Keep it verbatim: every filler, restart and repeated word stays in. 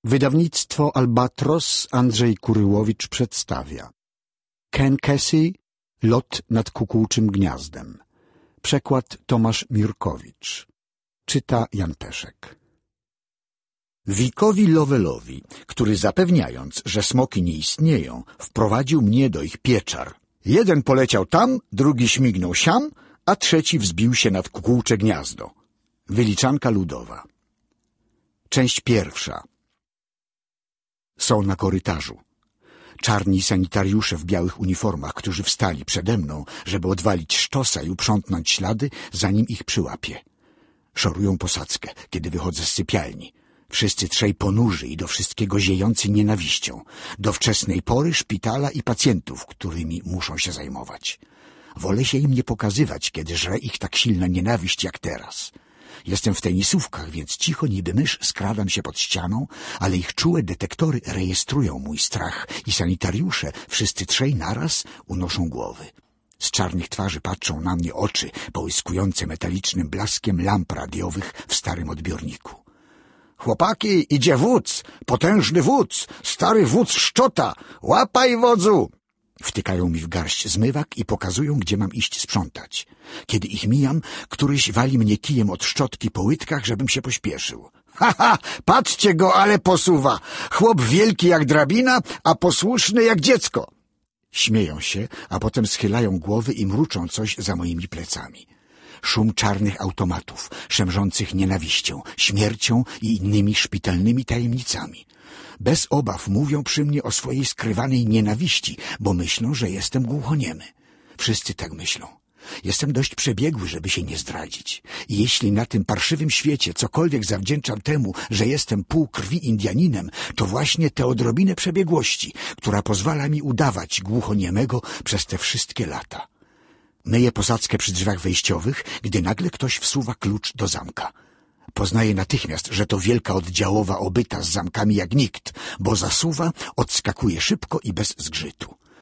Wydawnictwo Albatros Andrzej Kuryłowicz przedstawia Ken Kesey, Lot nad kukułczym gniazdem. Przekład Tomasz Mirkowicz. Czyta Jan Peszek. Wikowi Lowelowi, który zapewniając, że smoki nie istnieją, wprowadził mnie do ich pieczar. Jeden poleciał tam, drugi śmignął siam, a trzeci wzbił się nad kukułcze gniazdo. Wyliczanka ludowa. Część pierwsza. Są na korytarzu. Czarni sanitariusze w białych uniformach, którzy wstali przede mną, żeby odwalić sztosa i uprzątnąć ślady, zanim ich przyłapie. Szorują posadzkę, kiedy wychodzę z sypialni. Wszyscy trzej ponurzy i do wszystkiego ziejący nienawiścią. Do wczesnej pory szpitala i pacjentów, którymi muszą się zajmować. Wolę się im nie pokazywać, kiedy żre ich tak silna nienawiść jak teraz. Jestem w tenisówkach, więc cicho niby mysz skradam się pod ścianą, ale ich czułe detektory rejestrują mój strach i sanitariusze, wszyscy trzej naraz, unoszą głowy. Z czarnych twarzy patrzą na mnie oczy, połyskujące metalicznym blaskiem lamp radiowych w starym odbiorniku. Chłopaki, idzie wódz, potężny wódz, stary wódz Szczota, łapaj wodzu! Wtykają mi w garść zmywak i pokazują, gdzie mam iść sprzątać. Kiedy ich mijam, któryś wali mnie kijem od szczotki po łydkach, żebym się pośpieszył. Ha, ha, patrzcie go, ale posuwa! Chłop wielki jak drabina, a posłuszny jak dziecko! Śmieją się, a potem schylają głowy i mruczą coś za moimi plecami. Szum czarnych automatów, szemrzących nienawiścią, śmiercią i innymi szpitalnymi tajemnicami. Bez obaw mówią przy mnie o swojej skrywanej nienawiści, bo myślą, że jestem głuchoniemy. Wszyscy tak myślą. Jestem dość przebiegły, żeby się nie zdradzić. I jeśli na tym parszywym świecie cokolwiek zawdzięczam temu, że jestem pół krwi Indianinem, to właśnie tę odrobinę przebiegłości, która pozwala mi udawać głuchoniemego przez te wszystkie lata. Myję posadzkę przy drzwiach wejściowych, gdy nagle ktoś wsuwa klucz do zamka. Poznaję natychmiast, że to wielka oddziałowa obyta z zamkami jak nikt, bo zasuwa, odskakuje szybko i bez zgrzytu.